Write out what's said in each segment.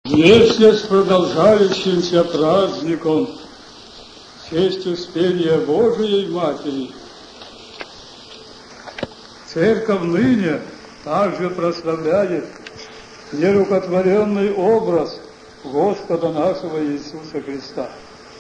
Вместе с продолжающимся праздником в честь Успения Божией Матери Церковь ныне также прославляет нерукотворенный образ Господа нашего Иисуса Христа.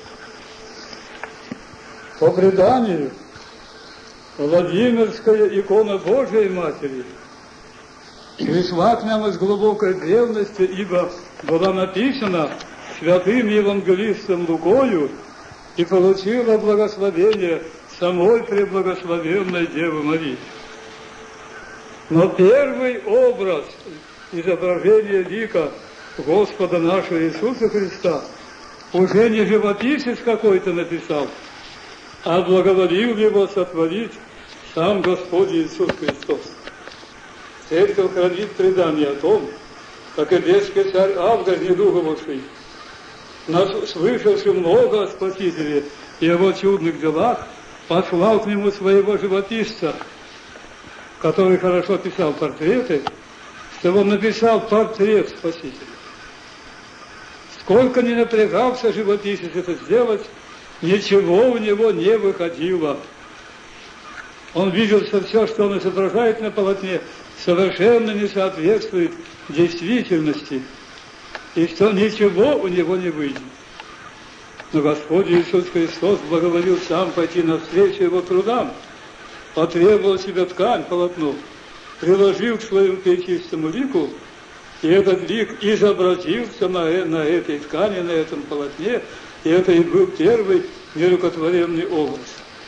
По преданию, Владимирская икона Божией Матери пришла к нам из глубокой древности, ибо была написана святым евангелистом Лукою и получила благословение самой преблагословенной Девы Марии. Но первый образ изображения лика Господа нашего Иисуса Христа уже не живописец какой-то написал, а благоволил его сотворить сам Господь Иисус Христос. Церковь хранит предание о том, как Эдесский царь Август, недуговавший, слышавший много о Спасителе и его чудных делах, послал к нему своего живописца, который хорошо писал портреты, чтобы он написал портрет Спасителя. Сколько ни напрягался живописец это сделать, ничего у него не выходило. Он видел, что все, что он изображает на полотне, совершенно не соответствует действительности, и что ничего у него не выйдет. Но Господь Иисус Христос благоволил сам пойти навстречу его трудам, потребовал себе ткань, полотно, приложил к своему пречистому лику, и этот лик изобразился на этой ткани, на этом полотне, и это и был первый нерукотворенный образ.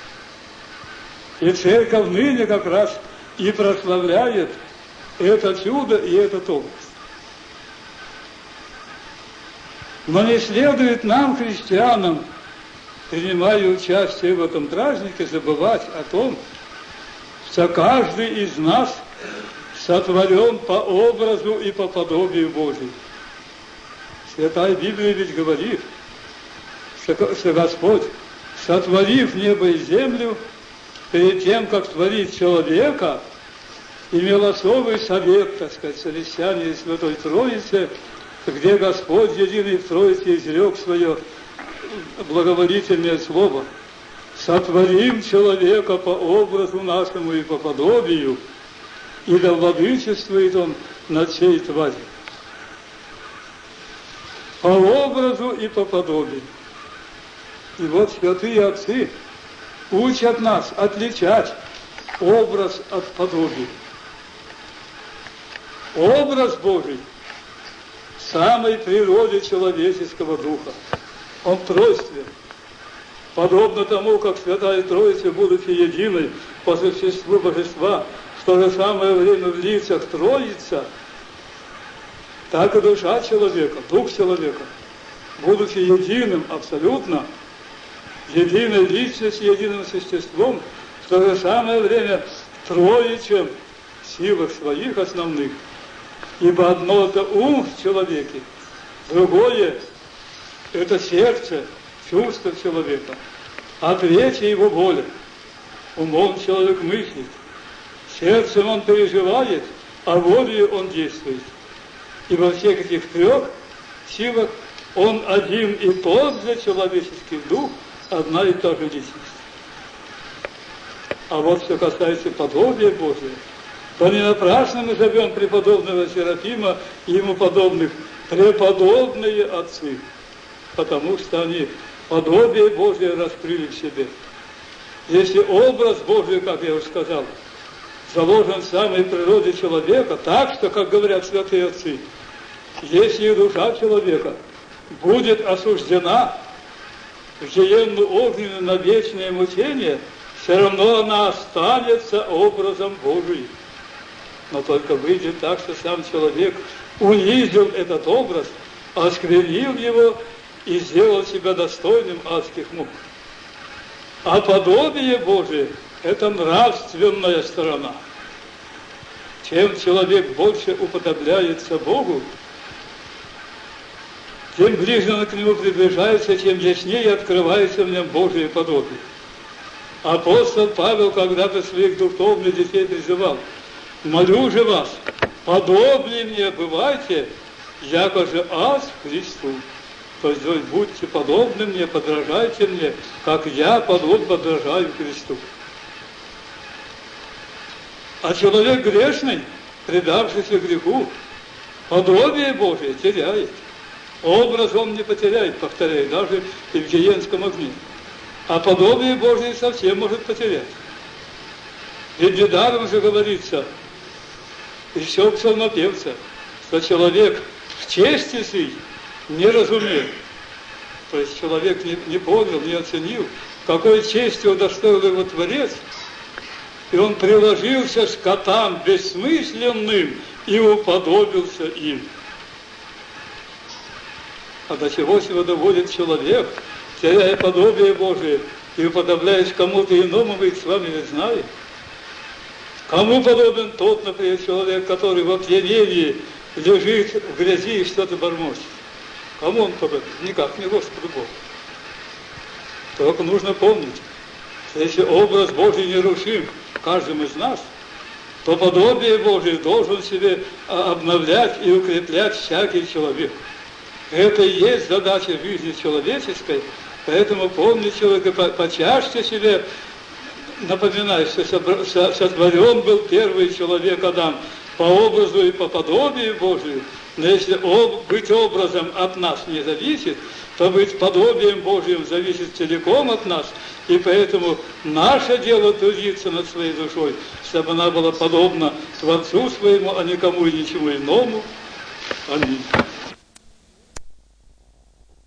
И Церковь ныне как раз и прославляет это чудо и этот образ. Но не следует нам, христианам, принимая участие в этом празднике, забывать о том, что каждый из нас сотворен по образу и по подобию Божию. Святая Библия ведь говорит, что Господь, сотворив небо и землю, перед тем, как творить человека, имел особый совет, так сказать, совещание и Святой Троицы, где Господь единый в Троице изрек свое благоволительное слово: «Сотворим человека по образу нашему и по подобию, и да владычествует он над всей тварью». По образу и по подобию. И вот святые отцы учат нас отличать образ от подобия. Образ Божий в самой природе человеческого духа. Он тройствен. Подобно тому, как Святая Троица, будучи единой по существу Божества, в то же самое время в лицах Троица, так и душа человека, дух человека, будучи единым абсолютно, единой личностью, единым существом, в то же самое время троичем в силах своих основных. Ибо одно – это ум в человеке, другое – это сердце, чувство человека, а третье – его воля. Умом человек мыслит, сердцем он переживает, а волей он действует. И во всех этих трех силах он один и тот же человеческий дух, одна и та же личность. А вот что касается подобия Божия, то не напрасно мы зовем преподобного Серафима и ему подобных преподобные отцы, потому что они подобие Божие раскрыли в себе. Если образ Божий, как я уже сказал, заложен в самой природе человека, так что, как говорят святые отцы, если и душа человека будет осуждена в гиенну огненную на вечное мучение, все равно она останется образом Божиим. Но только выйдет так, что сам человек унизил этот образ, осквернил его и сделал себя достойным адских мук. А подобие Божие – это нравственная сторона. Чем человек больше уподобляется Богу, тем ближе он к нему приближается, тем яснее открывается в нем Божие подобие. Апостол Павел когда-то своих духовных детей призывал: «Молю же вас, подобнее мне бывайте, яко же аз Христу. То есть будьте подобны мне, подражайте мне, как я подражаю Христу. А человек грешный, предавшийся греху, подобие Божие теряет. Образ он не потеряет, повторяю, даже и в гиенском огне. А подобие Божие совсем может потерять. Ведь недаром же говорится, еще у псалмопевца, что человек в чести сей не разумел. То есть человек не понял, не оценил, какой честью удостоил его Творец, и он приложился к скотам бессмысленным и уподобился им. А до чего сего доводит человек, теряя подобие Божие и уподобляясь кому-то иному, мы с вами не знаем. Кому подобен тот, например, человек, который в опьянении лежит в грязи и что-то бормочет? Кому он подобен? Никак, не Господу Богу. Только нужно помнить, что если образ Божий нерушим в каждом из нас, то подобие Божие должен себе обновлять и укреплять всякий человек. Это и есть задача жизни человеческой, поэтому помните человека, почаще себе напоминай, что сотворен был первый человек Адам по образу и по подобию Божию, но если быть образом от нас не зависит, то быть подобием Божьим зависит целиком от нас, и поэтому наше дело трудиться над своей душой, чтобы она была подобна Творцу своему, а никому и ничему иному. Аминь.